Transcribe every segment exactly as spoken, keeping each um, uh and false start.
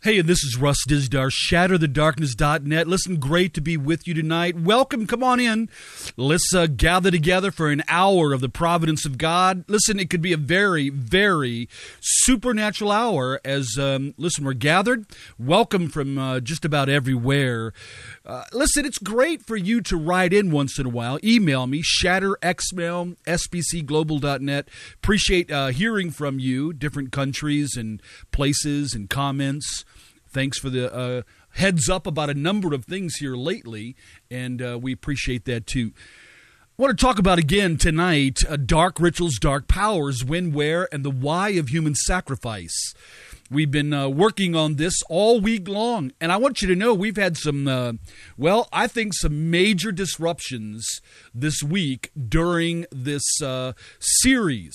Hey, this is Russ Dizdar, shatter the darkness dot net. Listen, great to be with you tonight. Welcome, come on in. Let's uh, gather together for an hour of the providence of God. Listen, it could be a very, very supernatural hour as, um, listen, we're gathered. Welcome from uh, just about everywhere. Uh, listen, it's great for you to write in once in a while. Email me, shatterxmail, s b c global dot net. Appreciate uh, hearing from you, different countries and places and comments. Thanks for the uh, heads up about a number of things here lately, and uh, we appreciate that too. I want to talk about again tonight uh, dark rituals, dark powers, when, where, and the why of human sacrifice. We've been uh, working on this all week long, and I want you to know we've had some, uh, well, I think some major disruptions this week during this uh, series.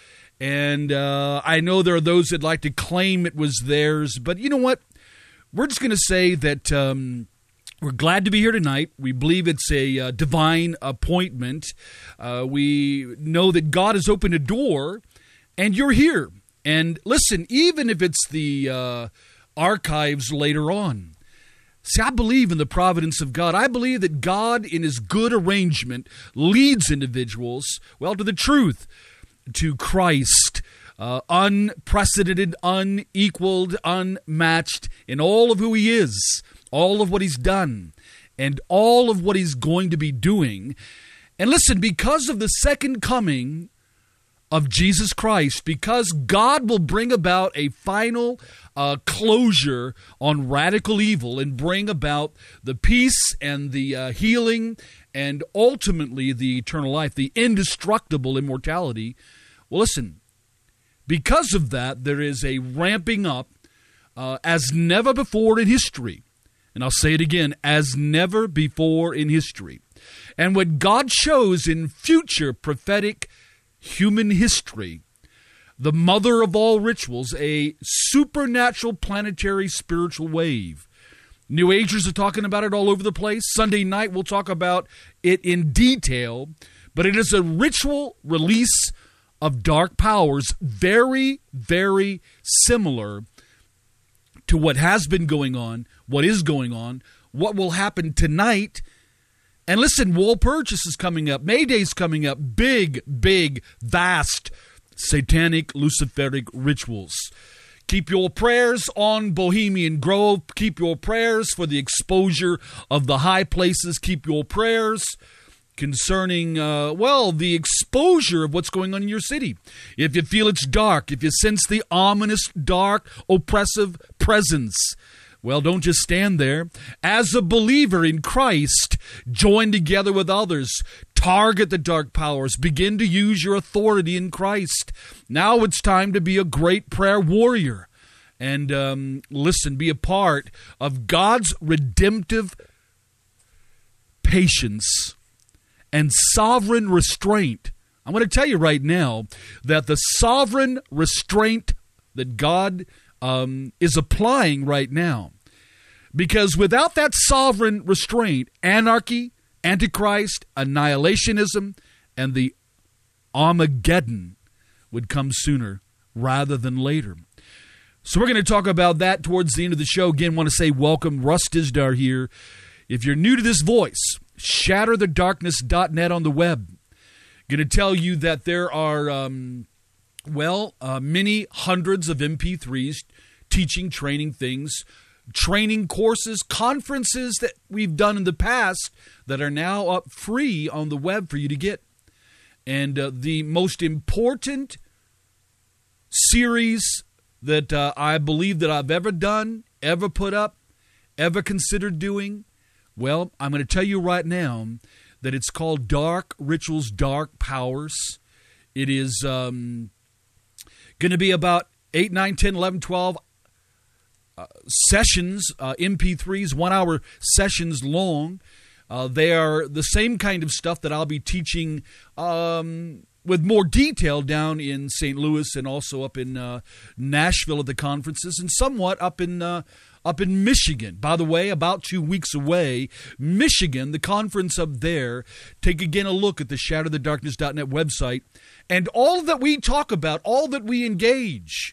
And uh, I know there are those that like to claim it was theirs, but you know what? We're just going to say that um, we're glad to be here tonight. We believe it's a uh, divine appointment. Uh, we know that God has opened a door, and you're here. And listen, even if it's the uh, archives later on, see, I believe in the providence of God. I believe that God, in his good arrangement, leads individuals, well, to the truth, to Christ, uh, unprecedented, unequaled, unmatched in all of who he is, all of what he's done, and all of what he's going to be doing. And listen, because of the second coming of Jesus Christ, because God will bring about a final uh, closure on radical evil and bring about the peace and the uh, healing and ultimately the eternal life, the indestructible immortality. Well, listen, because of that, there is a ramping up uh, as never before in history. And I'll say it again, as never before in history. And what God shows in future prophetic human history, the mother of all rituals, a supernatural planetary spiritual wave. New Agers are talking about it all over the place. Sunday night we'll talk about it in detail, but it is a ritual release of dark powers, very, very similar to what has been going on, what is going on, what will happen tonight. And listen, Walpurgis is coming up. May Day's coming up. Big, big, vast satanic Luciferic rituals. Keep your prayers on Bohemian Grove. Keep your prayers for the exposure of the high places. Keep your prayers concerning, uh, well, the exposure of what's going on in your city. If you feel it's dark, if you sense the ominous, dark, oppressive presence, well, don't just stand there. As a believer in Christ, join together with others. Target the dark powers. Begin to use your authority in Christ. Now it's time to be a great prayer warrior. And um, listen, be a part of God's redemptive patience and sovereign restraint. I'm going to tell you right now that the sovereign restraint that God um, is applying right now, because without that sovereign restraint, anarchy, Antichrist, annihilationism, and the Armageddon would come sooner rather than later. So we're going to talk about that towards the end of the show. Again, want to say welcome, Russ Dizdar here. If you're new to this voice, shatter the darkness dot net on the web. Going to tell you that there are, um, well, uh, many hundreds of M P threes teaching, training things, training courses, conferences that we've done in the past that are now up free on the web for you to get. And uh, the most important series that uh, I believe that I've ever done, ever put up, ever considered doing, well, I'm going to tell you right now that it's called Dark Rituals, Dark Powers. It is um, going to be about eight, nine, ten, eleven, twelve uh, sessions, uh, M P threes, one-hour sessions long. Uh, they are the same kind of stuff that I'll be teaching um, with more detail down in Saint Louis and also up in uh, Nashville at the conferences, and somewhat up in uh, up in Michigan. By the way, about two weeks away, Michigan, the conference up there. Take again a look at the shatter the darkness dot net website, and all that we talk about, all that we engage,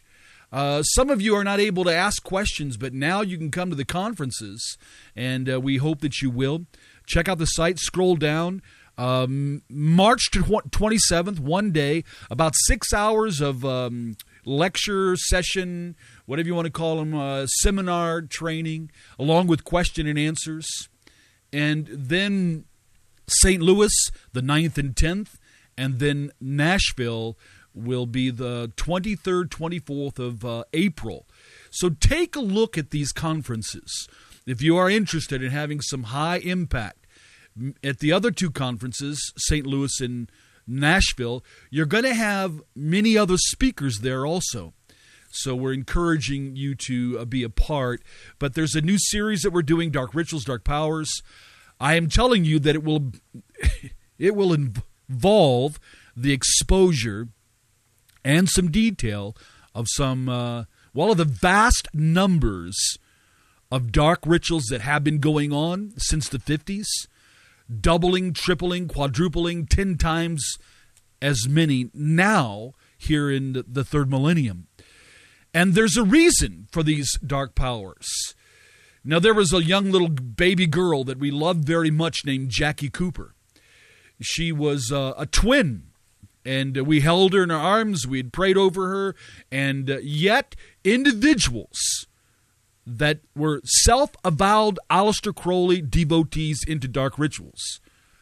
Uh, some of you are not able to ask questions, but now you can come to the conferences, and uh, we hope that you will. Check out the site, scroll down. Um, March twenty-seventh, one day, about six hours of um, lecture, session, whatever you want to call them, uh, seminar training, along with question and answers. And then Saint Louis, the ninth and tenth, and then Nashville will be the twenty-third, twenty-fourth of uh, April. So take a look at these conferences. If you are interested in having some high impact, at the other two conferences, Saint Louis and Nashville, you're going to have many other speakers there also. So we're encouraging you to uh, be a part. But there's a new series that we're doing, Dark Rituals, Dark Powers. I am telling you that it will, it will involve the exposure and some detail of some, uh, well, of the vast numbers of dark rituals that have been going on since the fifties, doubling, tripling, quadrupling, ten times as many now here in the, the third millennium. And there's a reason for these dark powers. Now, there was a young little baby girl that we loved very much named Jackie Cooper. She was uh, a twin. And we held her in our arms, we had prayed over her, and uh, yet individuals that were self-avowed Aleister Crowley devotees into dark rituals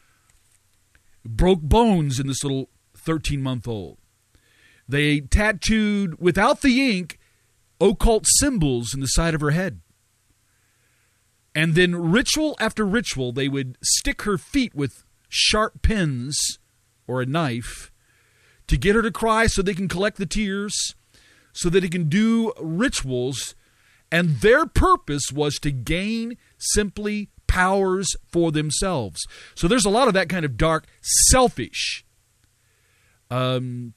broke bones in this little thirteen-month-old. They tattooed, without the ink, occult symbols in the side of her head. And then ritual after ritual, they would stick her feet with sharp pins or a knife to get her to cry so they can collect the tears, so that they can do rituals. And their purpose was to gain simply powers for themselves. So there's a lot of that kind of dark, selfish um,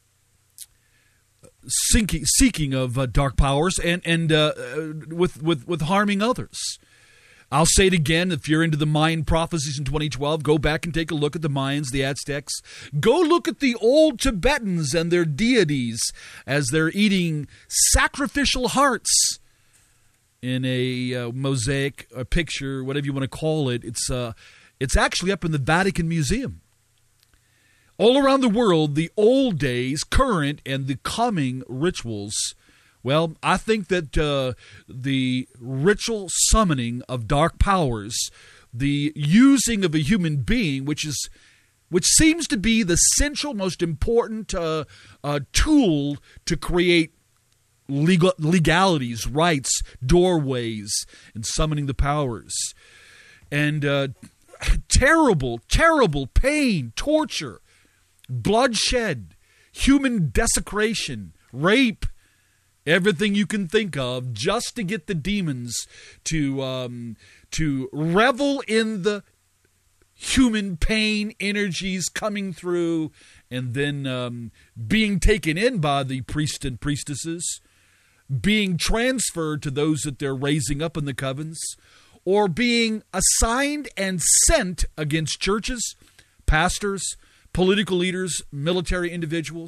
seeking, seeking of uh, dark powers and, and uh, with, with, with harming others. I'll say it again, if you're into the Mayan prophecies in twenty twelve, go back and take a look at the Mayans, the Aztecs. Go look at the old Tibetans and their deities as they're eating sacrificial hearts in a uh, mosaic, a picture, whatever you want to call it. It's, uh, it's actually up in the Vatican Museum. All around the world, the old days, current, and the coming rituals. Well, I think that uh, the ritual summoning of dark powers, the using of a human being, which is, which seems to be the central, most important uh, uh, tool to create legal legalities, rights, doorways, and summoning the powers, and uh, terrible, terrible pain, torture, bloodshed, human desecration, rape. Everything you can think of just to get the demons to um, to revel in the human pain energies coming through, and then um, being taken in by the priests and priestesses, being transferred to those that they're raising up in the covens, or being assigned and sent against churches, pastors, political leaders, military individuals.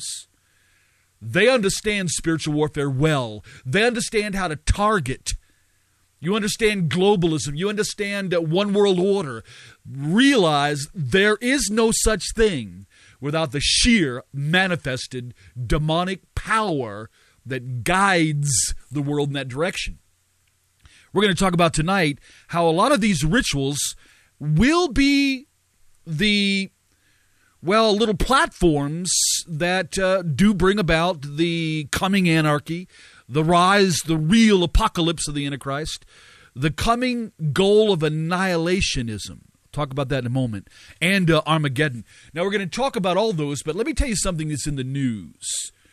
They understand spiritual warfare well. They understand how to target. You understand globalism. You understand one world order. Realize there is no such thing without the sheer manifested demonic power that guides the world in that direction. We're going to talk about tonight how a lot of these rituals will be the well, little platforms that uh, do bring about the coming anarchy, the rise, the real apocalypse of the Antichrist, the coming goal of annihilationism. Talk about that in a moment. And uh, Armageddon. Now, we're going to talk about all those, but let me tell you something that's in the news.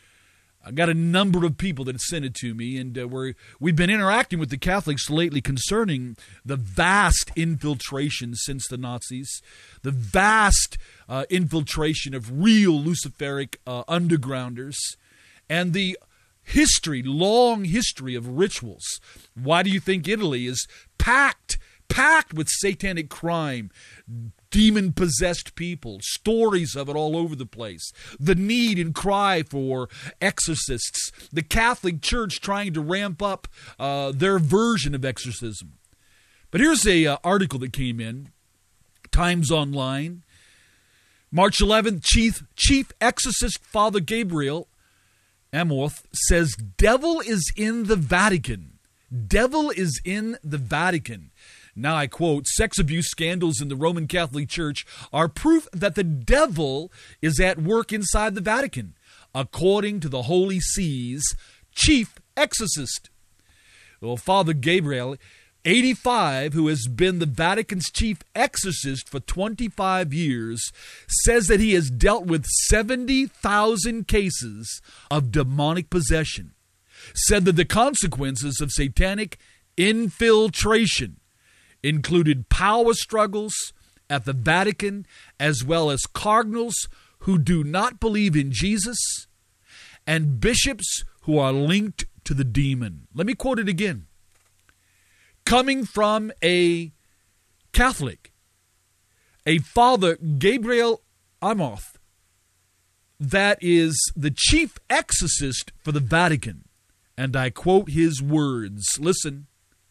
I got a number of people that sent it to me, and uh, we're, we've been interacting with the Catholics lately concerning the vast infiltration since the Nazis, the vast uh, infiltration of real Luciferic uh, undergrounders, and the history, long history of rituals. Why do you think Italy is packed, packed with satanic crime, demon-possessed people, stories of it all over the place, the need and cry for exorcists, the Catholic Church trying to ramp up uh, their version of exorcism. But here's a uh, article that came in, Times Online, March eleventh, Chief, Chief Exorcist Father Gabriel Amorth says, devil is in the Vatican. Devil is in the Vatican. Now I quote, sex abuse scandals in the Roman Catholic Church are proof that the devil is at work inside the Vatican, according to the Holy See's chief exorcist. Well, Father Gabriel, eighty-five, who has been the Vatican's chief exorcist for twenty-five years, says that he has dealt with seventy thousand cases of demonic possession, said that the consequences of satanic infiltration included power struggles at the Vatican, as well as cardinals who do not believe in Jesus and bishops who are linked to the demon. Let me quote it again. Coming from a Catholic, a Father Gabriel Amorth, that is the chief exorcist for the Vatican. And I quote his words. Listen.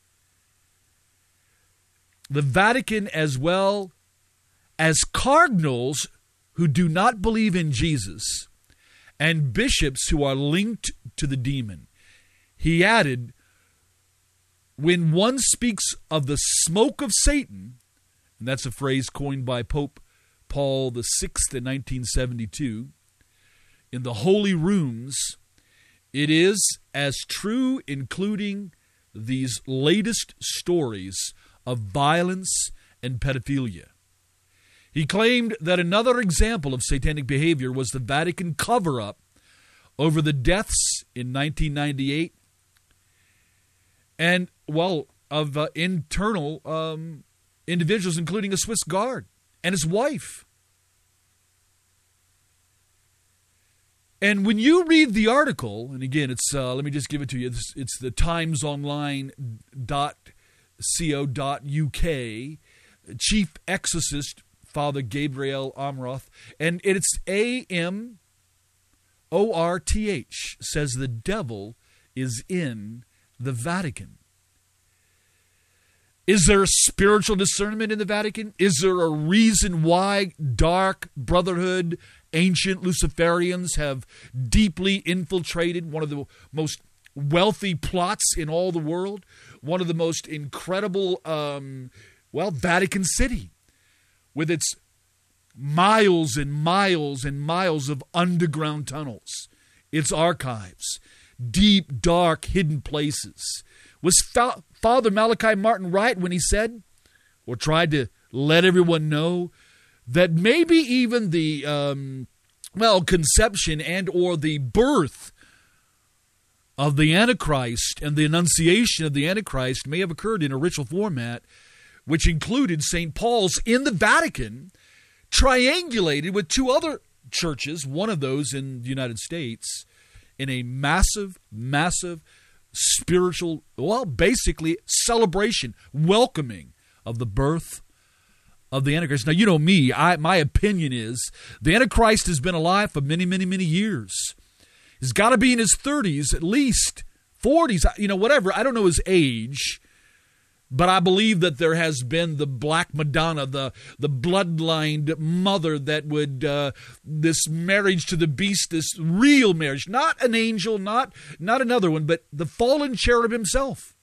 The Vatican, as well as cardinals who do not believe in Jesus and bishops who are linked to the demon. He added, when one speaks of the smoke of Satan, and that's a phrase coined by Pope Paul the Sixth in nineteen seventy-two, in the holy rooms, it is as true, including these latest stories of violence and pedophilia. He claimed that another example of satanic behavior was the Vatican cover-up over the deaths in nineteen ninety-eight and, well, of uh, internal um, individuals, including a Swiss guard and his wife. And when you read the article, and again, it's uh, let me just give it to you. It's, it's the times online dot co dot uk, chief exorcist Father Gabriel Amorth, and it's A M O R T H, says the devil is in the Vatican. Is there a spiritual discernment in the Vatican? Is there a reason why dark brotherhood, ancient Luciferians have deeply infiltrated one of the most wealthy plots in all the world, one of the most incredible, um, well, Vatican City, with its miles and miles and miles of underground tunnels, its archives, deep, dark, hidden places? Was Fa- Father Malachi Martin right when he said, or tried to let everyone know, that maybe even the, um, well, conception and or the birth of the Antichrist and the annunciation of the Antichrist may have occurred in a ritual format, which included Saint Paul's in the Vatican, triangulated with two other churches, one of those in the United States, in a massive, massive spiritual, well, basically celebration, welcoming of the birth of the Antichrist. Now, you know me, I, my opinion is the Antichrist has been alive for many, many, many years. He's got to be in his thirties, at least forties, you know, whatever. I don't know his age, but I believe that there has been the Black Madonna, the, the bloodlined mother that would, uh, this marriage to the beast, this real marriage, not an angel, not, not another one, but the fallen cherub himself,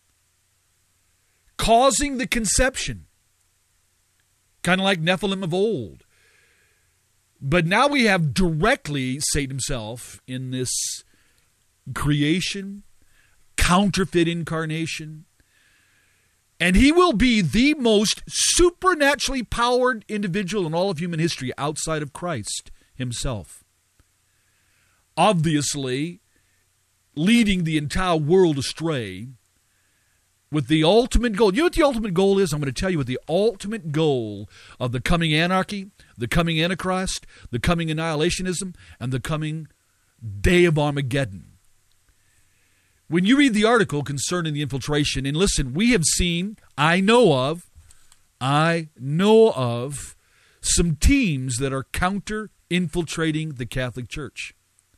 causing the conception, kind of like Nephilim of old. But now we have directly Satan himself in this creation, counterfeit incarnation. And he will be the most supernaturally powered individual in all of human history outside of Christ himself. Obviously, leading the entire world astray with the ultimate goal. You know what the ultimate goal is? I'm going to tell you what the ultimate goal of the coming anarchy, the coming Antichrist, the coming annihilationism, and the coming day of Armageddon. When you read the article concerning the infiltration, and listen, we have seen, I know of, I know of some teams that are counter-infiltrating the Catholic Church.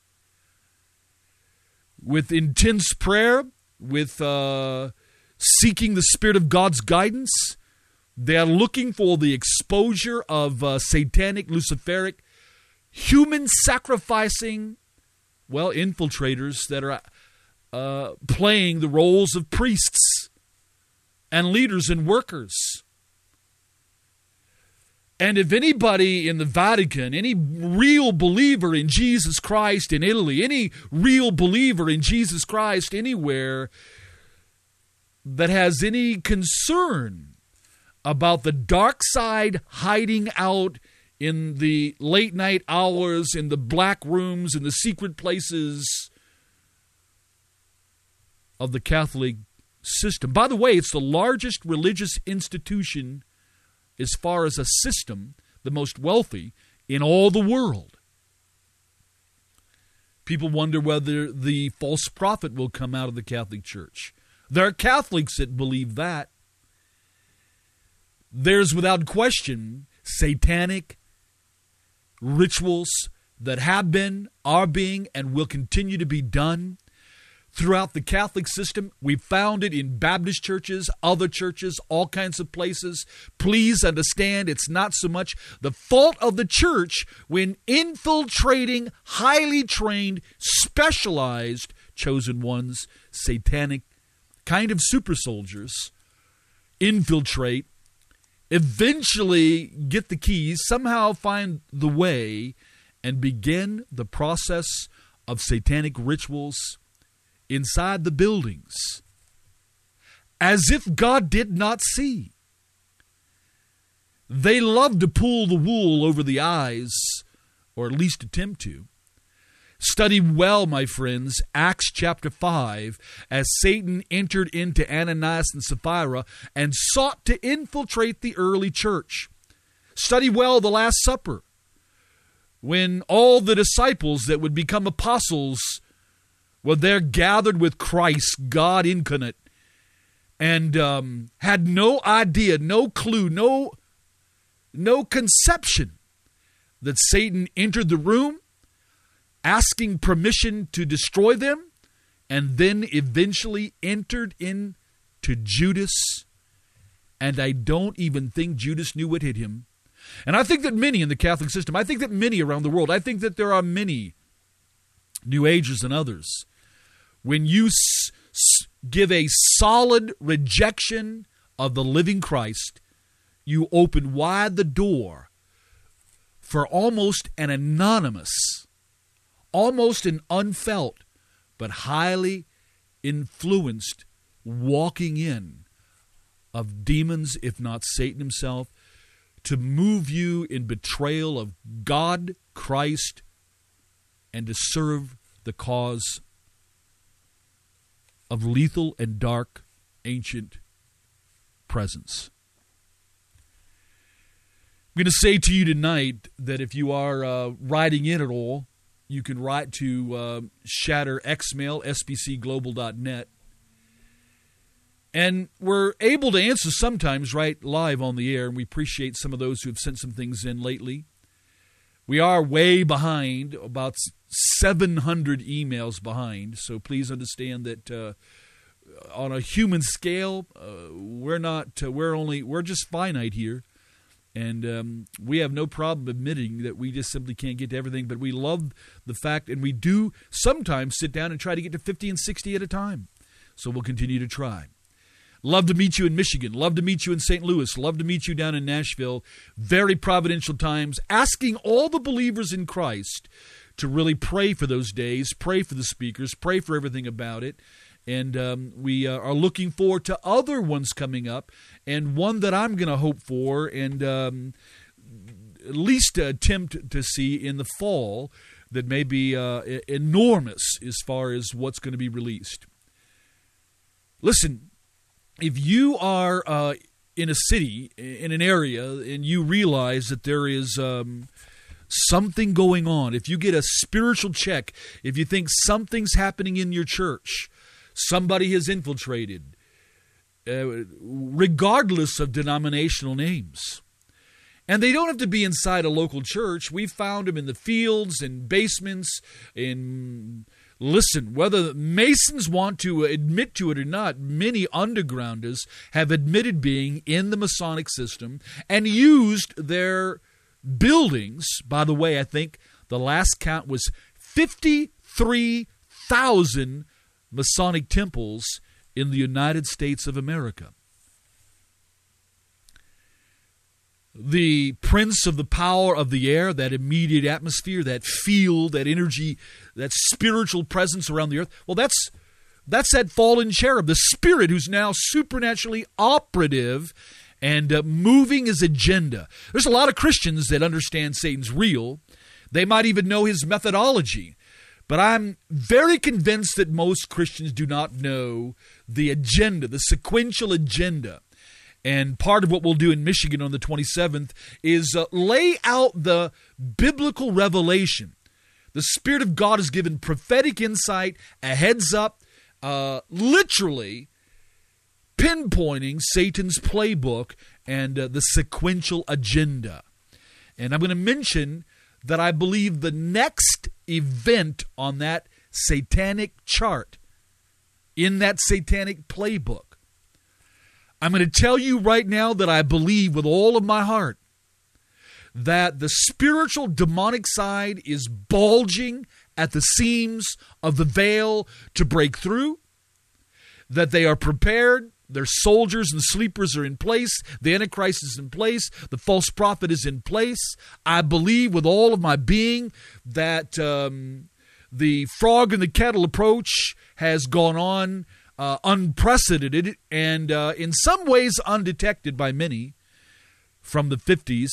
With intense prayer, with uh, seeking the Spirit of God's guidance, they are looking for the exposure of uh, satanic, luciferic, human-sacrificing, well, infiltrators that are uh, playing the roles of priests and leaders and workers. And if anybody in the Vatican, any real believer in Jesus Christ in Italy, any real believer in Jesus Christ anywhere that has any concern about the dark side hiding out in the late night hours, in the black rooms, in the secret places of the Catholic system. By the way, it's the largest religious institution as far as a system, the most wealthy in all the world. People wonder whether the false prophet will come out of the Catholic Church. There are Catholics that believe that. There's without question satanic rituals that have been, are being, and will continue to be done throughout the Catholic system. We found it in Baptist churches, other churches, all kinds of places. Please understand, it's not so much the fault of the church when infiltrating highly trained, specialized, chosen ones, satanic kind of super soldiers infiltrate, eventually get the keys, somehow find the way, and begin the process of satanic rituals inside the buildings, as if God did not see. They love to pull the wool over the eyes, or at least attempt to. Study well, my friends, Acts chapter five, as Satan entered into Ananias and Sapphira and sought to infiltrate the early church. Study well the Last Supper, when all the disciples that would become apostles were there gathered with Christ, God incarnate, and um, had no idea, no clue, no, no conception that Satan entered the room, asking permission to destroy them, and then eventually entered into Judas. And I don't even think Judas knew what hit him. And I think that many in the Catholic system, I think that many around the world, I think that there are many New Agers and others, when you s- s- give a solid rejection of the living Christ, you open wide the door for almost an anonymous, almost an unfelt, but highly influenced walking in of demons, if not Satan himself, to move you in betrayal of God, Christ, and to serve the cause of lethal and dark ancient presence. I'm going to say to you tonight that if you are uh, writing in at all, you can write to uh, Shatter Xmail, S B C global dot net. And we're able to answer sometimes right live on the air, and we appreciate some of those who have sent some things in lately. We are way behind, about seven hundred emails behind, so please understand that uh, on a human scale, uh, we're not, uh, we're only, we're just finite here. And um, we have no problem admitting that we just simply can't get to everything, but we love the fact, and we do sometimes sit down and try to get to fifty and sixty at a time. So we'll continue to try. Love to meet you in Michigan. Love to meet you in Saint Louis. Love to meet you down in Nashville. Very providential times. Asking all the believers in Christ to really pray for those days, pray for the speakers, pray for everything about it. And um, we uh, are looking forward to other ones coming up, and one that I'm going to hope for and um, at least attempt to see in the fall that may be uh, enormous as far as what's going to be released. Listen, if you are uh, in a city, in an area, and you realize that there is um, something going on, if you get a spiritual check, if you think something's happening in your church, somebody has infiltrated, uh, regardless of denominational names. And they don't have to be inside a local church. We've found them in the fields, in basements, in... Listen, whether Masons want to admit to it or not, many undergrounders have admitted being in the Masonic system and used their buildings. By the way, I think the last count was fifty-three thousand Masonic temples in the United States of America. The prince of the power of the air, that immediate atmosphere, that field, that energy, that spiritual presence around the earth, well, that's that's that fallen cherub, the spirit who's now supernaturally operative and uh, moving his agenda. There's a lot of Christians that understand Satan's real. They might even know his methodology. But I'm very convinced that most Christians do not know the agenda, the sequential agenda. And part of what we'll do in Michigan on the twenty-seventh is uh, lay out the biblical revelation. The Spirit of God has given prophetic insight, a heads up, uh, literally pinpointing Satan's playbook and uh, the sequential agenda. And I'm going to mention that I believe the next event on that satanic chart, in that satanic playbook, I'm going to tell you right now that I believe with all of my heart that the spiritual demonic side is bulging at the seams of the veil to break through, that they are prepared, their soldiers and sleepers are in place, the Antichrist is in place, the false prophet is in place. I believe with all of my being that um, the frog in the kettle approach has gone on Uh, unprecedented and uh, in some ways undetected by many from the fifties.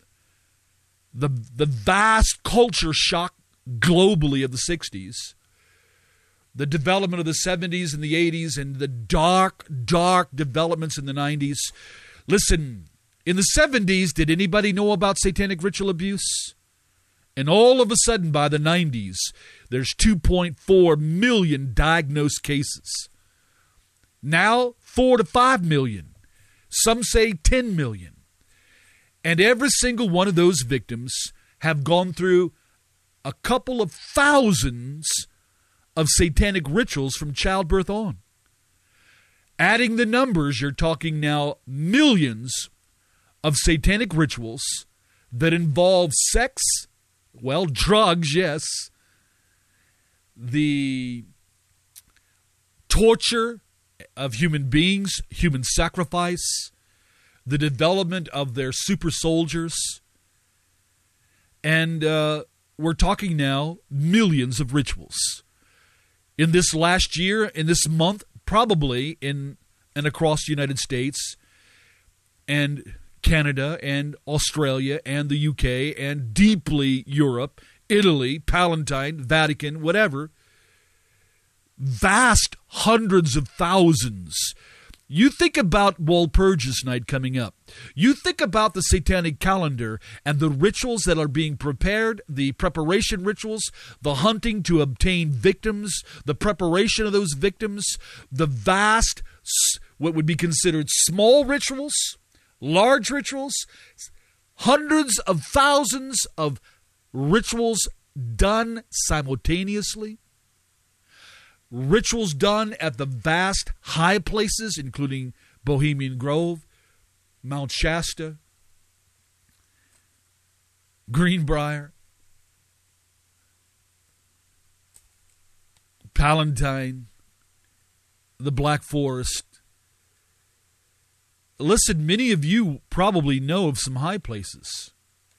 The, the vast culture shock globally of the sixties. The development of the seventies and the eighties and the dark, dark developments in the nineties. Listen, in the seventies, did anybody know about satanic ritual abuse? And all of a sudden, by the nineties, there's two point four million diagnosed cases. Now, four to five million. Some say ten million. And every single one of those victims have gone through a couple of thousands of satanic rituals from childbirth on. Adding the numbers, you're talking now millions of satanic rituals that involve sex, well, drugs, yes, the torture of human beings, human sacrifice, the development of their super soldiers, and uh, we're talking now millions of rituals. In this last year, in this month, probably in and across the United States and Canada and Australia and the U K and deeply Europe, Italy, Palatine, Vatican, whatever, vast hundreds of thousands. You think about Walpurgis Night coming up. You think about the satanic calendar and the rituals that are being prepared, the preparation rituals, the hunting to obtain victims, the preparation of those victims, the vast, what would be considered small rituals, large rituals, hundreds of thousands of rituals done simultaneously. Rituals done at the vast high places, including Bohemian Grove, Mount Shasta, Greenbrier, Palatine, the Black Forest. Listen, many of you probably know of some high places.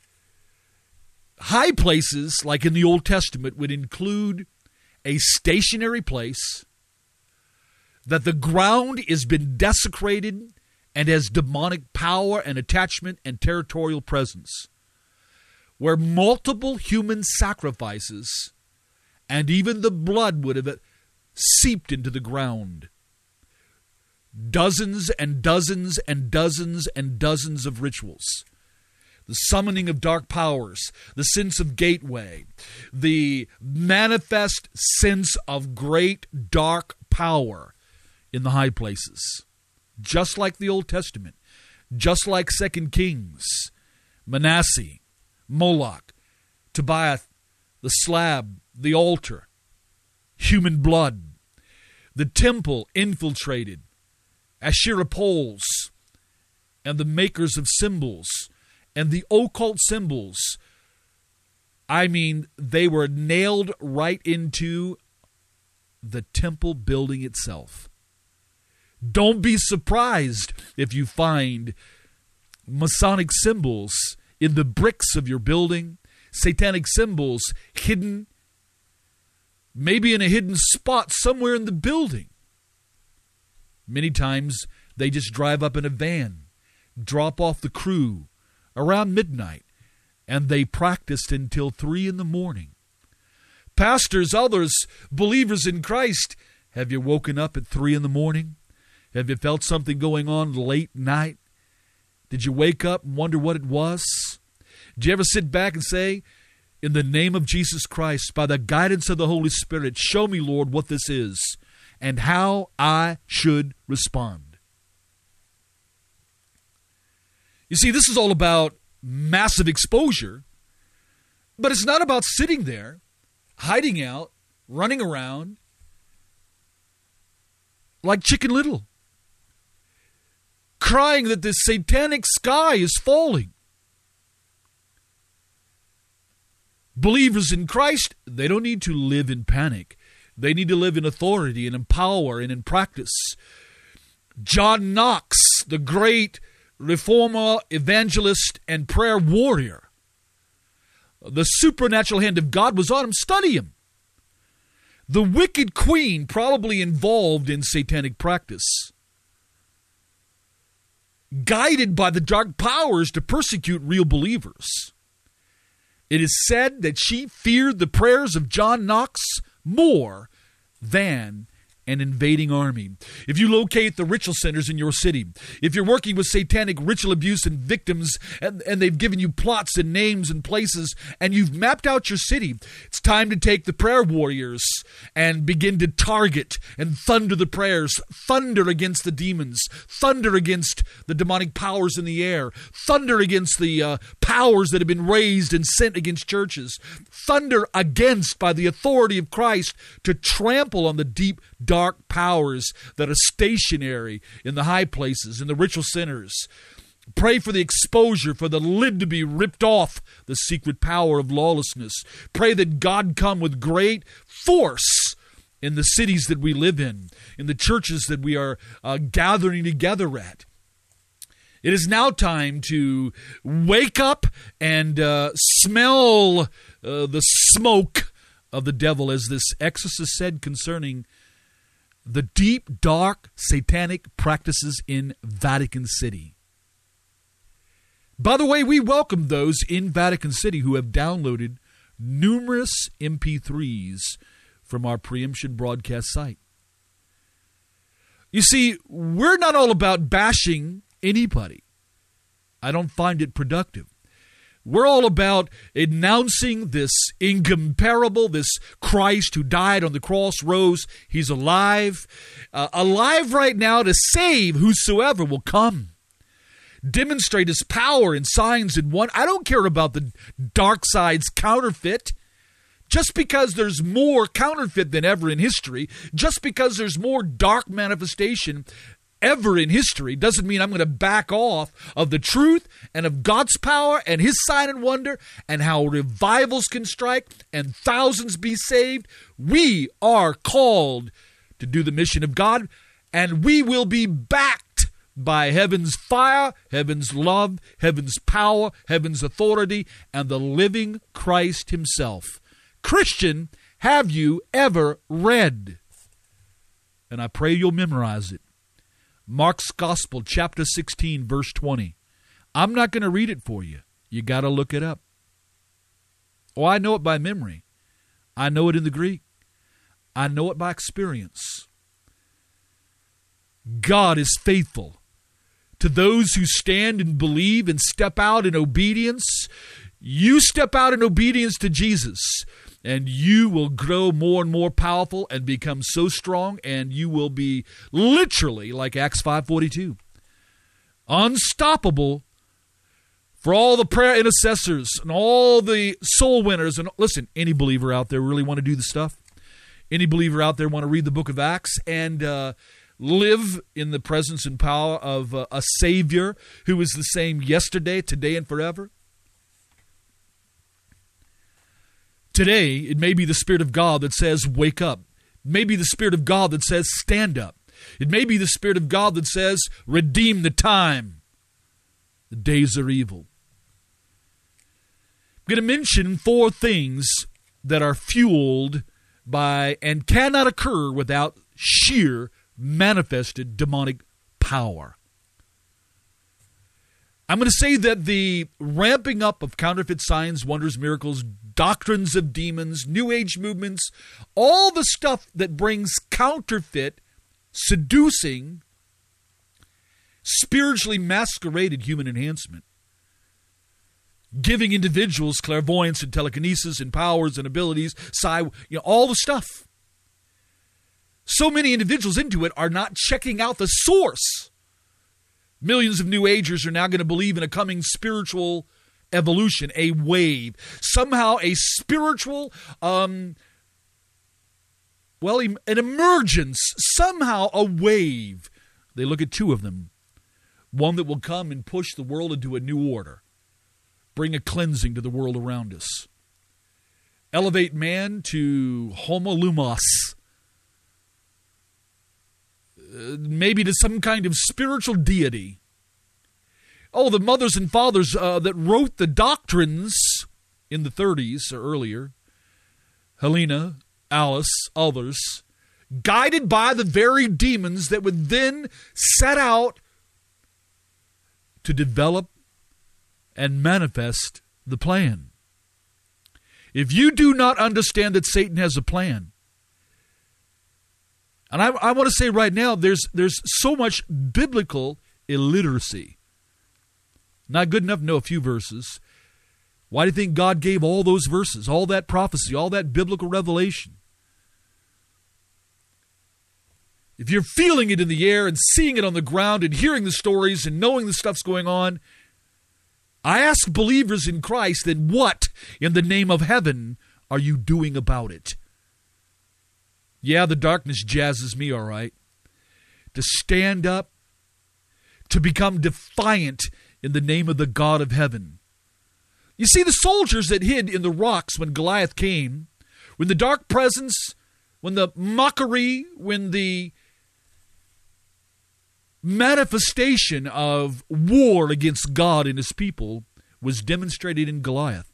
High places, like in the Old Testament, would include a stationary place, that the ground has been desecrated and has demonic power and attachment and territorial presence, where multiple human sacrifices and even the blood would have seeped into the ground. Dozens and dozens and dozens and dozens of rituals. The summoning of dark powers, the sense of gateway, the manifest sense of great dark power in the high places. just like the Old Testament, just like Second Kings, Manasseh, Moloch, Tobiah, the slab, the altar, human blood, the temple infiltrated, Asherah poles, and the makers of symbols, and the occult symbols. I mean, they were nailed right into the temple building itself. Don't be surprised if you find Masonic symbols in the bricks of your building, satanic symbols hidden, maybe in a hidden spot somewhere in the building. Many times they just drive up in a van, drop off the crew around midnight, and they practiced until three in the morning. Pastors, others, believers in Christ, have you woken up at three in the morning? Have you felt something going on late night? Did you wake up and wonder what it was? Did you ever sit back and say, in the name of Jesus Christ, by the guidance of the Holy Spirit, show me, Lord, what this is and how I should respond? You see, this is all about massive exposure, but it's not about sitting there, hiding out, running around like Chicken Little, crying that the satanic sky is falling. Believers in Christ, they don't need to live in panic. They need to live in authority and in power and in practice. John Knox, the great reformer, evangelist, and prayer warrior, the supernatural hand of God was on him. Study him. The wicked queen, probably involved in satanic practice, guided by the dark powers to persecute real believers. It is said that she feared the prayers of John Knox more than an invading army. If you locate the ritual centers in your city, if you're working with satanic ritual abuse and victims, and, and they've given you plots and names and places, and you've mapped out your city, it's time to take the prayer warriors and begin to target and thunder the prayers, thunder against the demons, thunder against the demonic powers in the air, thunder against the uh, powers that have been raised and sent against churches, thunder against, by the authority of Christ, to trample on the deep, dark powers that are stationary in the high places, in the ritual centers. Pray for the exposure, for the lid to be ripped off the secret power of lawlessness. Pray that God come with great force in the cities that we live in, in the churches that we are uh, gathering together at. It is now time to wake up and uh, smell uh, the smoke of the devil, as this exorcist said concerning the deep, dark, satanic practices in Vatican City. By the way, we welcome those in Vatican City who have downloaded numerous M P threes from our Preemption broadcast site. You see, we're not all about bashing anybody. I don't find it productive. We're all about announcing this incomparable, this Christ who died on the cross, rose. He's alive, uh, alive right now to save whosoever will come. Demonstrate his power in signs and wonders. I don't care about the dark side's counterfeit. Just because there's more counterfeit than ever in history, just because there's more dark manifestation ever in history, doesn't mean I'm going to back off of the truth and of God's power and his sign and wonder and how revivals can strike and thousands be saved. We are called to do the mission of God, and we will be backed by heaven's fire, heaven's love, heaven's power, heaven's authority, and the living Christ himself. Christian, have you ever read? And I pray you'll memorize it. Mark's Gospel, chapter sixteen, verse twenty. I'm not going to read it for you. You got to look it up. Oh, I know it by memory. I know it in the Greek. I know it by experience. God is faithful to those who stand and believe and step out in obedience. You step out in obedience to Jesus. And you will grow more and more powerful and become so strong, and you will be literally, like Acts five forty-two, unstoppable for all the prayer intercessors and all the soul winners. And listen, any believer out there really want to do the stuff? Any believer out there want to read the book of Acts and uh, live in the presence and power of uh, a Savior who is the same yesterday, today, and forever? Today, it may be the Spirit of God that says, wake up. It may be the Spirit of God that says, stand up. It may be the Spirit of God that says, redeem the time. The days are evil. I'm going to mention four things that are fueled by and cannot occur without sheer manifested demonic power. I'm going to say that the ramping up of counterfeit signs, wonders, miracles, doctrines of demons, New Age movements, all the stuff that brings counterfeit, seducing, spiritually masqueraded human enhancement, giving individuals clairvoyance and telekinesis and powers and abilities, psi, you know, all the stuff. So many individuals into it are not checking out the source. Millions of New Agers are now going to believe in a coming spiritual evolution, a wave, somehow a spiritual, um, well, an emergence, somehow a wave. They look at two of them. One that will come and push the world into a new order, bring a cleansing to the world around us, elevate man to homo lumos, uh, maybe to some kind of spiritual deity. Oh, the mothers and fathers uh, that wrote the doctrines in the thirties or earlier, Helena, Alice, others, guided by the very demons that would then set out to develop and manifest the plan. If you do not understand that Satan has a plan, and I, I want to say right now, there's there's so much biblical illiteracy. Not good enough to know a few verses. Why do you think God gave all those verses, all that prophecy, all that biblical revelation? If you're feeling it in the air and seeing it on the ground and hearing the stories and knowing the stuff's going on, I ask believers in Christ, then what in the name of heaven are you doing about it? Yeah, the darkness jazzes me, all right. To stand up, to become defiant in the name of the God of heaven. You see, the soldiers that hid in the rocks when Goliath came, when the dark presence, when the mockery, when the manifestation of war against God and his people was demonstrated in Goliath.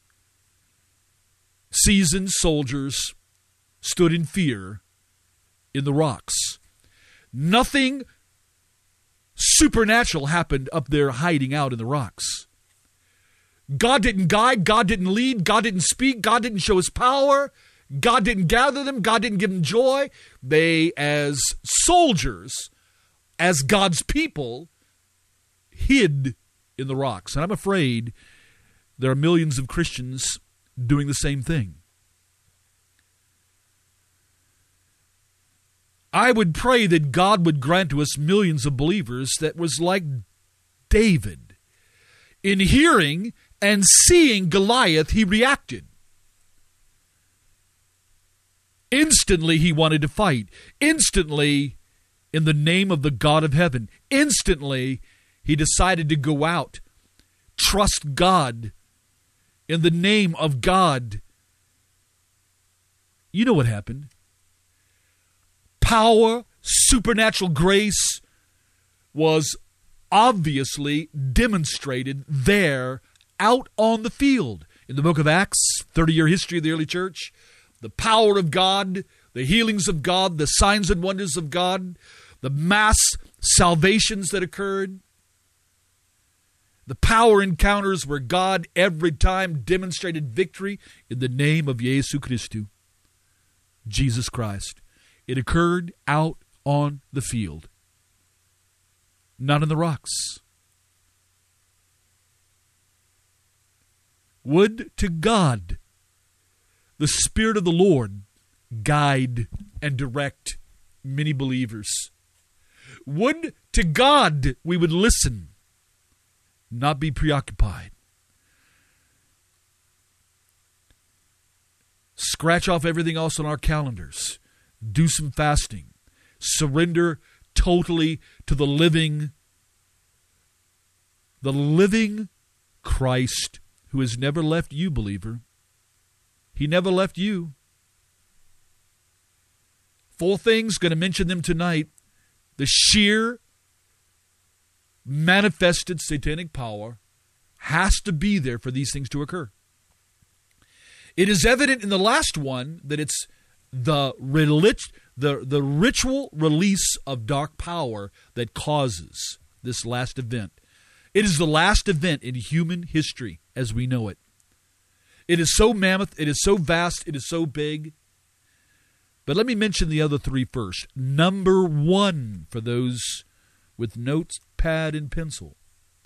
Seasoned soldiers stood in fear in the rocks. Nothing supernatural happened up there hiding out in the rocks. God didn't guide, God didn't lead, God didn't speak, God didn't show his power, God didn't gather them, God didn't give them joy. They, as soldiers, as God's people, hid in the rocks. And I'm afraid there are millions of Christians doing the same thing. I would pray that God would grant to us millions of believers that was like David. In hearing and seeing Goliath, he reacted. Instantly, he wanted to fight. Instantly, in the name of the God of heaven. Instantly, he decided to go out, trust God, in the name of God. You know what happened. Power, supernatural grace was obviously demonstrated there out on the field. In the book of Acts, thirty-year history of the early church, the power of God, the healings of God, the signs and wonders of God, the mass salvations that occurred, the power encounters where God every time demonstrated victory in the name of Jesu Christu, Jesus Christ. It occurred out on the field, not in the rocks. Would to God the Spirit of the Lord guide and direct many believers. Would to God we would listen, not be preoccupied. Scratch off everything else on our calendars. Do some fasting. Surrender totally to the living, the living Christ who has never left you, believer. He never left you. Four things, going to mention them tonight. The sheer manifested satanic power has to be there for these things to occur. It is evident in the last one that it's the relig- the, the ritual release of dark power that causes this last event. It is the last event in human history as we know it. It is so mammoth, it is so vast, it is so big. But let me mention the other three first. Number one, for those with notes, pad, and pencil.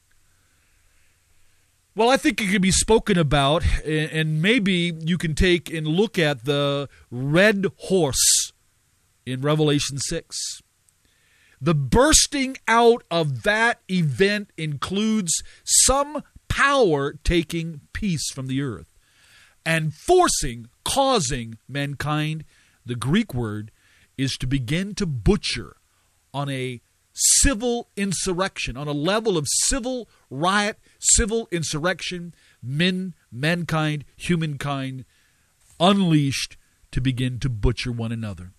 Well, I think it can be spoken about, and maybe you can take and look at the red horse in Revelation six. The bursting out of that event includes some power taking peace from the earth and forcing, causing mankind. The Greek word is to begin to butcher on a civil insurrection, on a level of civil riot, civil insurrection, men, mankind, humankind, unleashed to begin to butcher one another.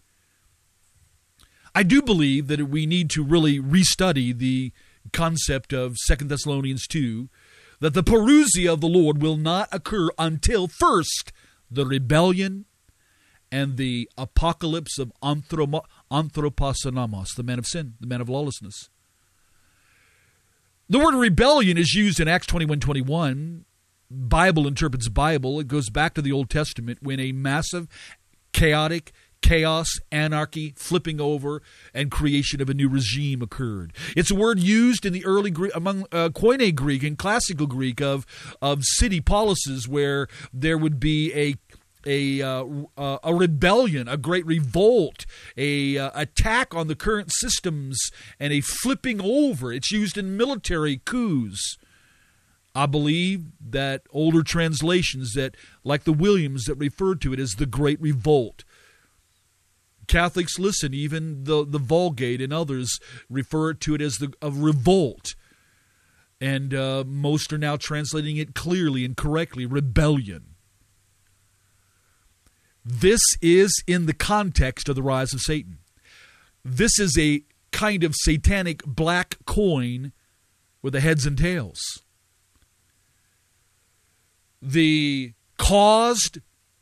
I do believe that we need to really restudy the concept of Second Thessalonians two, that the parousia of the Lord will not occur until first the rebellion and the apocalypse of anthropo- anthroposanamos, the man of sin, the man of lawlessness. The word rebellion is used in Acts twenty-one twenty-one. Bible interprets Bible. It goes back to the Old Testament when a massive, chaotic, chaos, anarchy, flipping over, and creation of a new regime occurred. It's a word used in the early Greek, among uh, Koine Greek and classical Greek of, of city policies where there would be a A, uh, uh, a rebellion, a great revolt, a uh, attack on the current systems, and a flipping over. It's used in military coups. I believe that older translations that, like the Williams, that referred to it as the Great Revolt. Catholics, listen, even the, the Vulgate and others refer to it as the a revolt. And uh, most are now translating it clearly and correctly, rebellion. This is in the context of the rise of Satan. This is a kind of satanic black coin with the heads and tails. The caused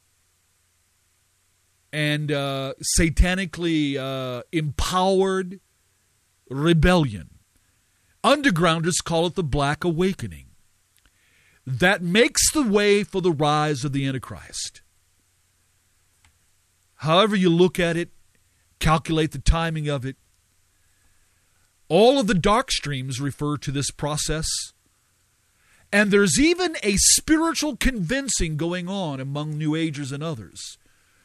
and uh, satanically uh, empowered rebellion. Undergrounders call it the Black Awakening. That makes the way for the rise of the Antichrist. However you look at it, calculate the timing of it, all of the dark streams refer to this process. And there's even a spiritual convincing going on among New Agers and others.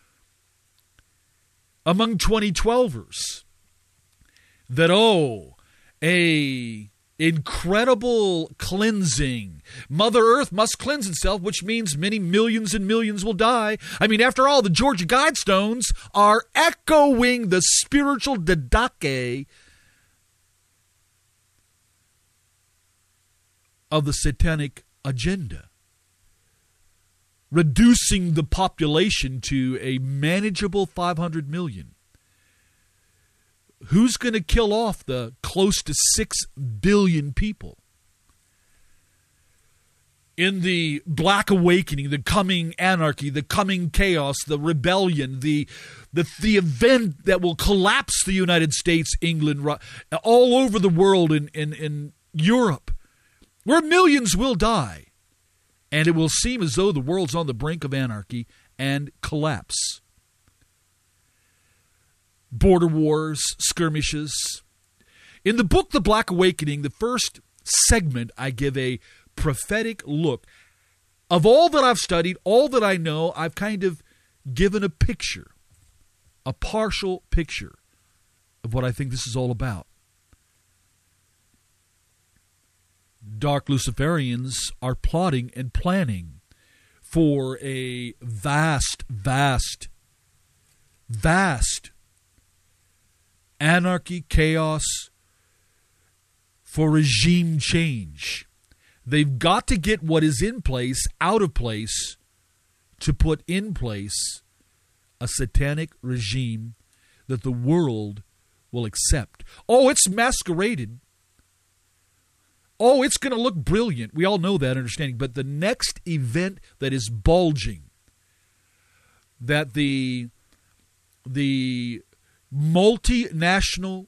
Among twenty twelvers. That, oh, a incredible cleansing. Mother Earth must cleanse itself, which means many millions and millions will die. I mean, after all, the Georgia Guidestones are echoing the spiritual didache of the satanic agenda, reducing the population to a manageable five hundred million. Who's going to kill off the close to six billion people? In the Black Awakening, the coming anarchy, the coming chaos, the rebellion, the, the, the event that will collapse the United States, England, all over the world, in, in, in Europe, where millions will die. And it will seem as though the world's on the brink of anarchy and collapse. Border wars, skirmishes. In the book, The Black Awakening, the first segment, I give a prophetic look Of all that I've studied, all that I know, I've kind of given a picture, a partial picture of what I think this is all about. Dark Luciferians are plotting and planning for a vast, vast, vast anarchy, chaos, for regime change. They've got to get what is in place out of place to put in place a satanic regime that the world will accept. Oh, it's masqueraded. Oh, it's going to look brilliant. We all know that understanding. But the next event that is bulging, that the, the multinational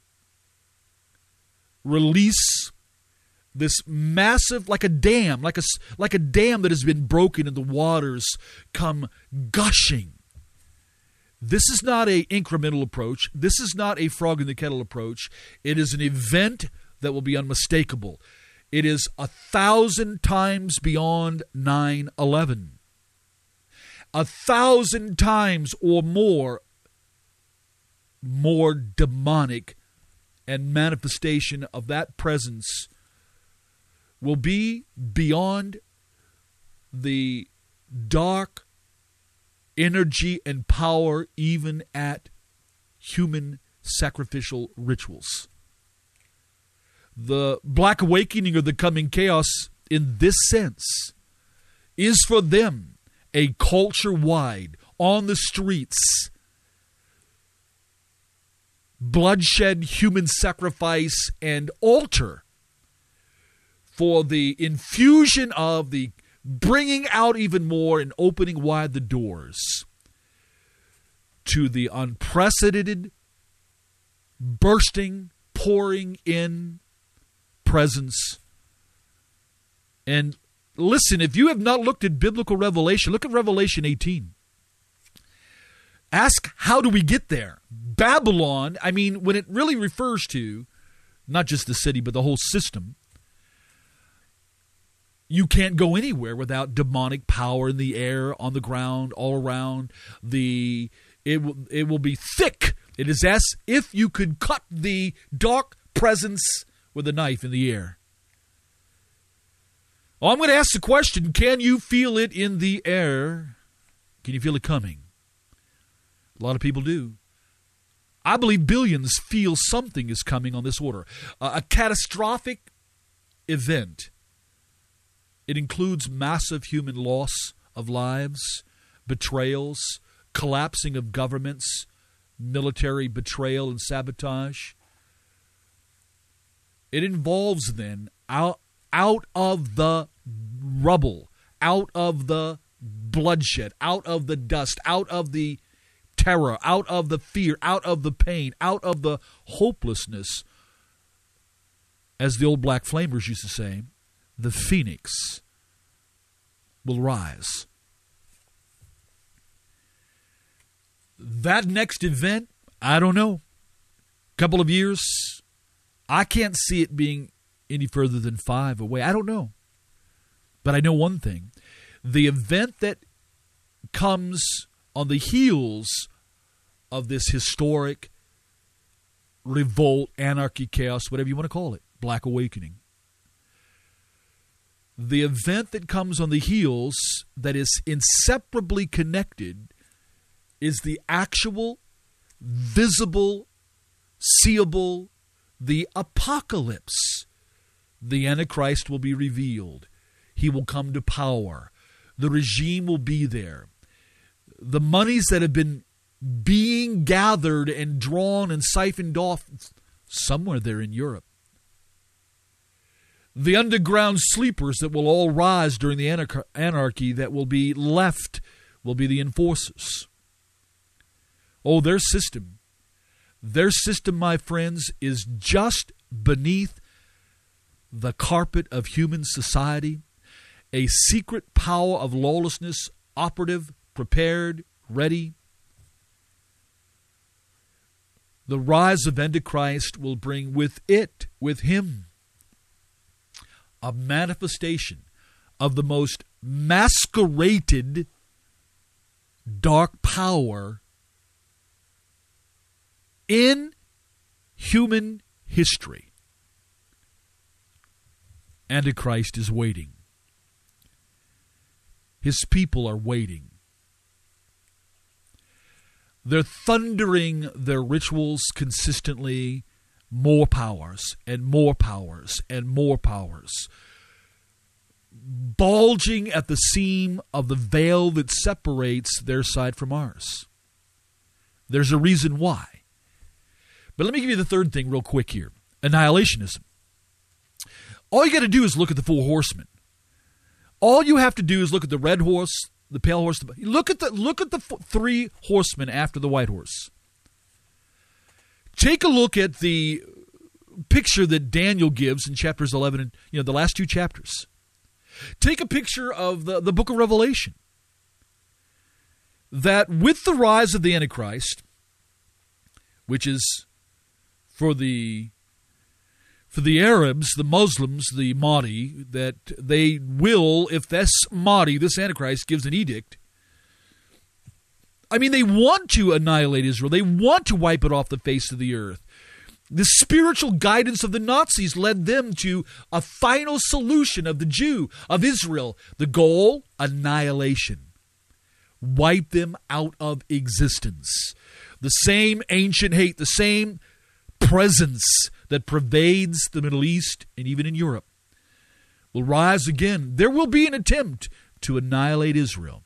release, this massive, like a dam, like a, like a dam that has been broken and the waters come gushing. This is not an incremental approach. This is not a frog in the kettle approach. It is an event that will be unmistakable. It is a thousand times beyond nine eleven. A thousand times or more, more demonic and manifestation of that presence will be beyond the dark energy and power even at human sacrificial rituals. The Black Awakening or the coming chaos in this sense is for them a culture-wide, on the streets, bloodshed, human sacrifice, and altar for the infusion of the bringing out even more and opening wide the doors to the unprecedented, bursting, pouring in presence. And listen, if you have not looked at biblical revelation, look at Revelation eighteen. Ask, how do we get there? Babylon, I mean, when it really refers to not just the city, but the whole system, you can't go anywhere without demonic power in the air, on the ground, all around. The it will it will be thick. It is as if you could cut the dark presence with a knife in the air. Oh, I'm going to ask the question, can you feel it in the air? Can you feel it coming? A lot of people do. I believe billions feel something is coming on this order. Uh, a catastrophic event. It includes massive human loss of lives, betrayals, collapsing of governments, military betrayal and sabotage. It involves then, out, out of the rubble, out of the bloodshed, out of the dust, out of the terror, out of the fear, out of the pain, out of the hopelessness, as the old black flamers used to say, the phoenix will rise. That next event, I don't know. Couple of years, I can't see it being any further than five away. I don't know. But I know one thing. The event that comes on the heels of this historic revolt, anarchy, chaos, whatever you want to call it, Black Awakening. The event that comes on the heels that is inseparably connected is the actual, visible, seeable, the apocalypse. The Antichrist will be revealed. He will come to power. The regime will be there. The monies that have been being gathered and drawn and siphoned off somewhere there in Europe. The underground sleepers that will all rise during the anar- anarchy that will be left will be the enforcers. Oh, their system. Their system, my friends, is just beneath the carpet of human society. A secret power of lawlessness, operative, prepared, ready. The rise of Antichrist will bring with it, with him, a manifestation of the most masqueraded dark power in human history. Antichrist is waiting. His people are waiting. They're thundering their rituals consistently, more powers and more powers and more powers, bulging at the seam of the veil that separates their side from ours. There's a reason why. But let me give you the third thing real quick here. Annihilationism. All you got to do is look at the four horsemen. All you have to do is look at the red horse, the pale horse. The, look at the look at the f- three horsemen after the white horse. Take a look at the picture that Daniel gives in chapters eleven and you know the last two chapters. Take a picture of the, the book of Revelation. That with the rise of the Antichrist, which is for the for the Arabs, the Muslims, the Mahdi, that they will, if this Mahdi, this Antichrist, gives an edict, I mean, they want to annihilate Israel. They want to wipe it off the face of the earth. The spiritual guidance of the Nazis led them to a final solution of the Jew, of Israel. The goal, annihilation. Wipe them out of existence. The same ancient hate, the same presence that pervades the Middle East and even in Europe will rise again. There will be an attempt to annihilate Israel.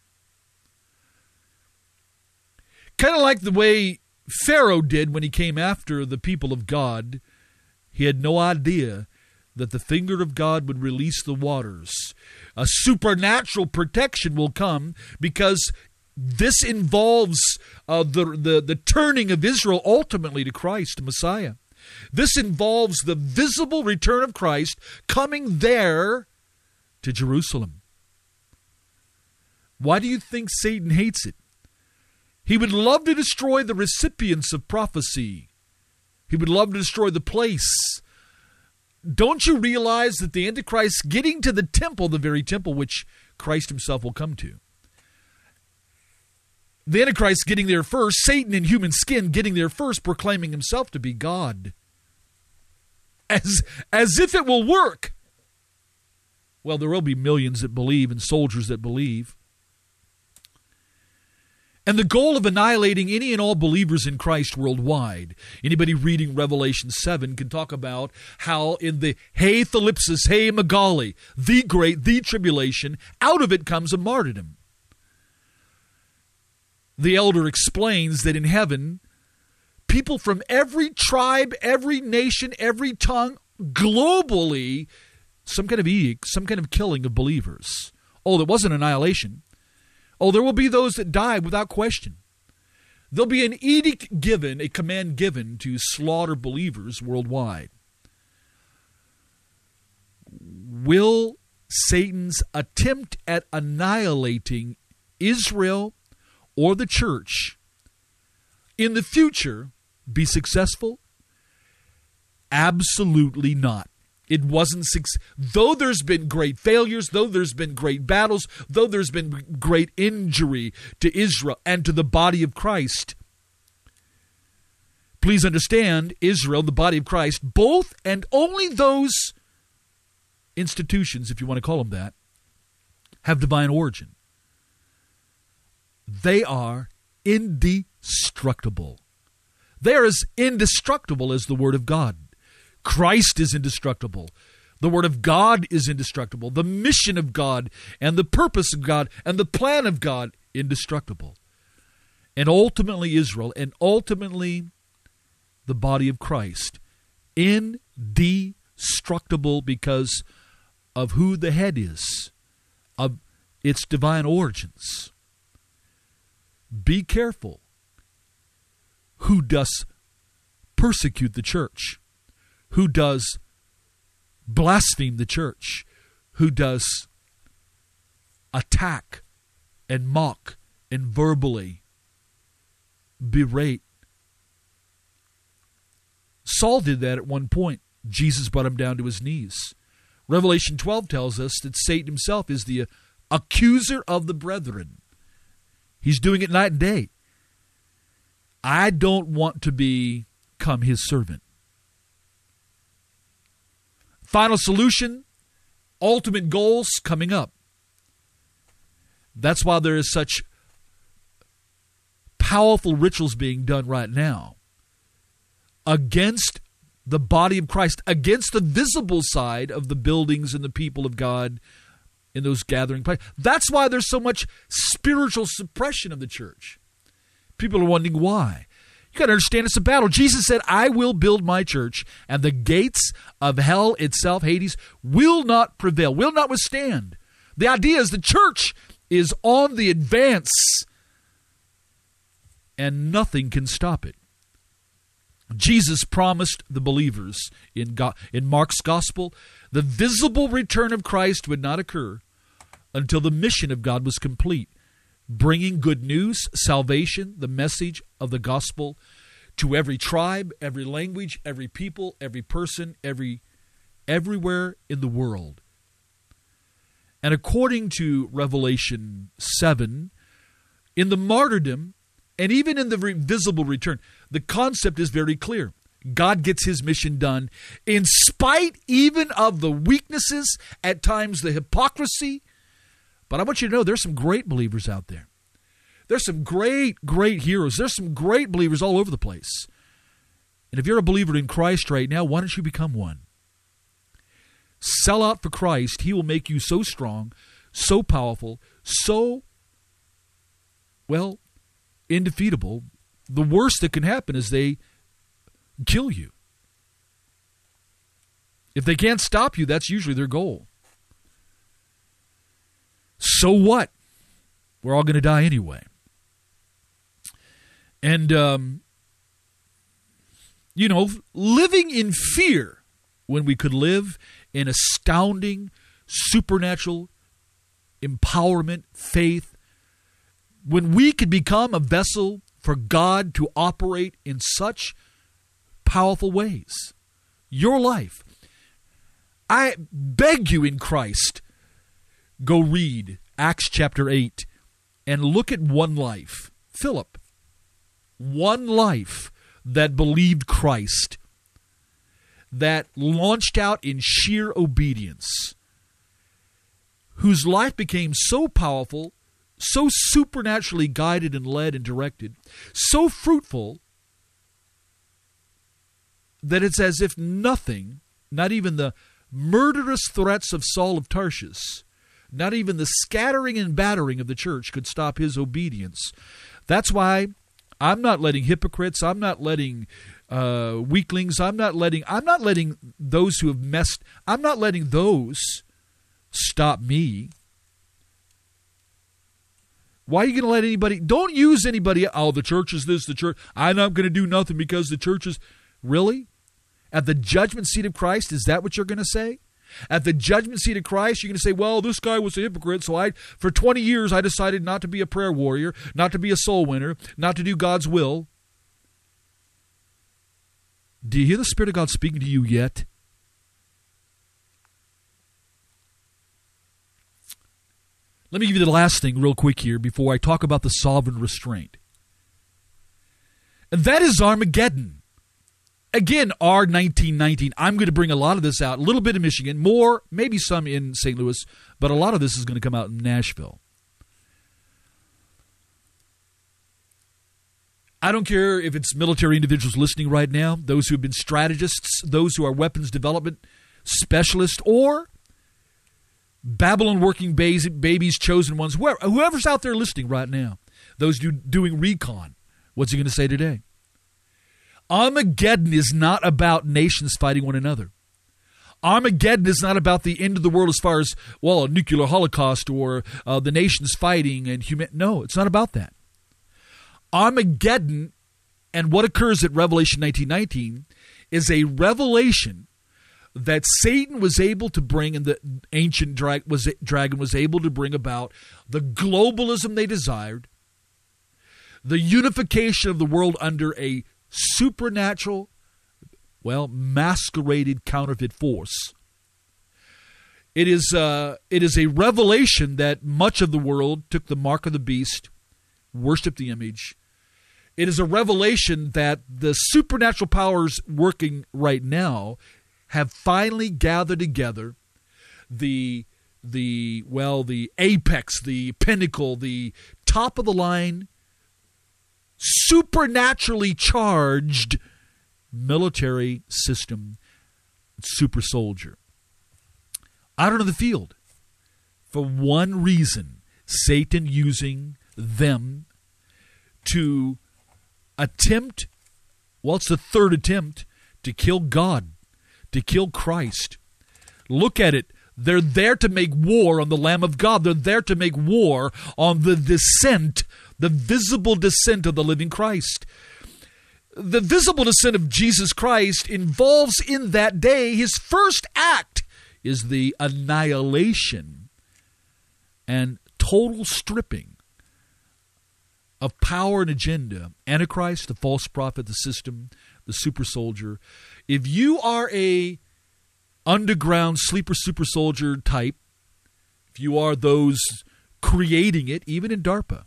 Kind of like the way Pharaoh did when he came after the people of God. He had no idea that the finger of God would release the waters. A supernatural protection will come because this involves uh, the, the, the turning of Israel ultimately to Christ, Messiah. This involves the visible return of Christ coming there to Jerusalem. Why do you think Satan hates it? He would love to destroy the recipients of prophecy. He would love to destroy the place. Don't you realize that the Antichrist getting to the temple, the very temple which Christ himself will come to, the Antichrist getting there first, Satan in human skin getting there first, proclaiming himself to be God. As, as if it will work. Well, there will be millions that believe and soldiers that believe. And the goal of annihilating any and all believers in Christ worldwide. Anybody reading Revelation seven can talk about how in the Hey Thalipsis, Hey Magali, the great, the tribulation, out of it comes a martyrdom. The elder explains that in heaven, people from every tribe, every nation, every tongue, globally, some kind of edict, some kind of killing of believers. Oh, there wasn't annihilation. Oh, there will be those that die without question. There'll be an edict given, a command given to slaughter believers worldwide. Will Satan's attempt at annihilating Israel or the church in the future be successful? Absolutely not. It wasn't success. Though there's been great failures, though there's been great battles, though there's been great injury to Israel and to the body of Christ, please understand, Israel, the body of Christ, both and only those institutions, if you want to call them that, have divine origin. They are indestructible. They are as indestructible as the Word of God. Christ is indestructible. The Word of God is indestructible. The mission of God and the purpose of God and the plan of God, indestructible. And ultimately Israel and ultimately the body of Christ, indestructible because of who the head is, of its divine origins. Be careful who does persecute the church, who does blaspheme the church, who does attack and mock and verbally berate. Saul did that at one point. Jesus brought him down to his knees. Revelation twelve tells us that Satan himself is the accuser of the brethren. He's doing it night and day. I don't want to become his servant. Final solution, ultimate goals coming up. That's why there is such powerful rituals being done right now against the body of Christ, against the visible side of the buildings and the people of God in those gathering places. That's why there's so much spiritual suppression of the church. People are wondering why. You got to understand it's a battle. Jesus said, I will build my church, and the gates of hell itself, Hades, will not prevail, will not withstand. The idea is the church is on the advance, and nothing can stop it. Jesus promised the believers in God, in Mark's gospel, the visible return of Christ would not occur until the mission of God was complete, bringing good news, salvation, the message of the gospel to every tribe, every language, every people, every person, every everywhere in the world. And according to Revelation seven, in the martyrdom, and even in the visible return, the concept is very clear. God gets his mission done in spite even of the weaknesses, at times the hypocrisy. But I want you to know there's some great believers out there. There's some great, great heroes. There's some great believers all over the place. And if you're a believer in Christ right now, why don't you become one? Sell out for Christ. He will make you so strong, so powerful, so, well, indefeatable. The worst that can happen is they kill you. If they can't stop you, that's usually their goal. So what? We're all going to die anyway. And, um, you know, living in fear when we could live in astounding, supernatural empowerment, faith, when we could become a vessel for God to operate in such powerful ways. Your life. I beg you in Christ, go read Acts chapter eight and look at one life. Philip. One life that believed Christ, that launched out in sheer obedience, whose life became so powerful, so supernaturally guided and led and directed, so fruitful, that it's as if nothing, not even the murderous threats of Saul of Tarshish, not even the scattering and battering of the church could stop his obedience. That's why I'm not letting hypocrites, I'm not letting uh, weaklings, I'm not letting, I'm not letting those who have messed, I'm not letting those stop me. Why are you going to let anybody, don't use anybody, oh, the church is this, the church, I'm not going to do nothing because the church is, really? At the judgment seat of Christ, is that what you're going to say? At the judgment seat of Christ, you're going to say, well, this guy was a hypocrite, so I, for twenty years, I decided not to be a prayer warrior, not to be a soul winner, not to do God's will. Do you hear the Spirit of God speaking to you yet? Let me give you the last thing real quick here before I talk about the sovereign restraint. And that is Armageddon. Again, R nineteen nineteen. I'm going to bring a lot of this out. A little bit in Michigan, more, maybe some in Saint Louis, but a lot of this is going to come out in Nashville. I don't care if it's military individuals listening right now, those who have been strategists, those who are weapons development specialists, or Babylon working babies, chosen ones, whoever, whoever's out there listening right now, those do, doing recon. What's he going to say today? Armageddon is not about nations fighting one another. Armageddon is not about the end of the world as far as, well, a nuclear holocaust or uh, the nations fighting and human. No, it's not about that. Armageddon and what occurs at Revelation nineteen nineteen is a revelation that Satan was able to bring, and the ancient dra- was, dragon was able to bring about the globalism they desired, the unification of the world under a supernatural, well, masqueraded counterfeit force. It is, uh, it is a revelation that much of the world took the mark of the beast, worshiped the image. It is a revelation that the supernatural powers working right now have finally gathered together the, the well, the apex, the pinnacle, the top of the line, supernaturally charged military system, super soldier. Out on the field, for one reason, Satan using them to attempt, well, it's the third attempt, to kill God, to kill Christ. Look at it. They're there to make war on the Lamb of God. They're there to make war on the descent, the visible descent of the living Christ. The visible descent of Jesus Christ involves in that day, his first act is the annihilation and total stripping of power and agenda. Antichrist, the false prophet, the system, the super soldier. If you are a underground sleeper super soldier type, if you are those creating it, even in DARPA,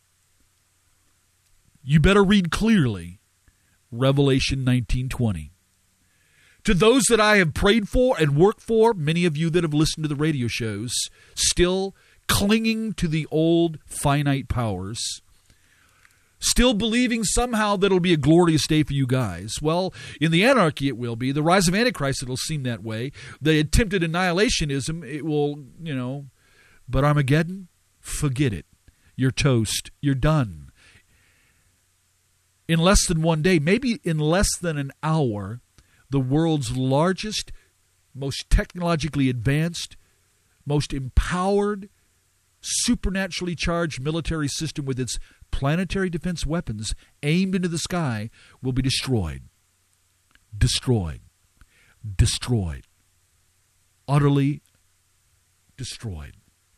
you better read clearly Revelation nineteen twenty. To those that I have prayed for and worked for, many of you that have listened to the radio shows, still clinging to the old finite powers, still believing somehow that it'll be a glorious day for you guys. Well, in the anarchy it will be. The rise of Antichrist, it'll seem that way. The attempted annihilationism, it will, you know. But Armageddon, forget it. You're toast. You're done. In less than one day, maybe in less than an hour, the world's largest, most technologically advanced, most empowered, supernaturally charged military system with its planetary defense weapons aimed into the sky will be destroyed. Destroyed. Destroyed. Utterly destroyed.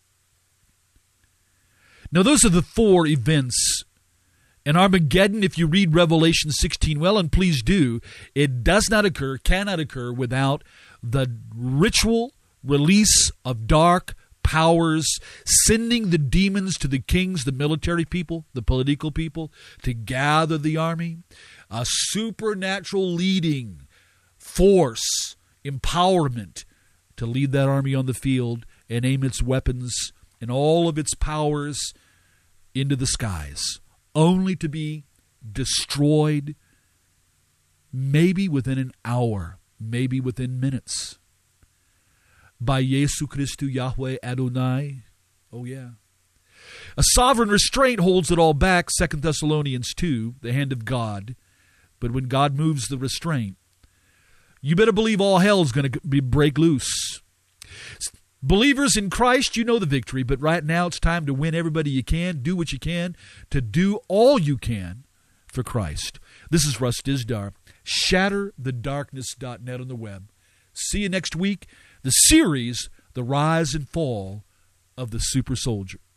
Now, those are the four events. And Armageddon, if you read Revelation sixteen well, and please do, it does not occur, cannot occur without the ritual release of dark powers, sending the demons to the kings, the military people, the political people, to gather the army. A supernatural leading force, empowerment to lead that army on the field and aim its weapons and all of its powers into the skies, only to be destroyed maybe within an hour, maybe within minutes, by Yesu Christu Yahweh Adonai. Oh yeah. A sovereign restraint holds it all back, Second Thessalonians two, the hand of God. But when God moves the restraint, you better believe all hell is going to be break loose. Believers in Christ, you know the victory, but right now it's time to win everybody you can, do what you can, to do all you can for Christ. This is Russ Dizdar, shatter the darkness dot net on the web. See you next week. The series, The Rise and Fall of the Super Soldier.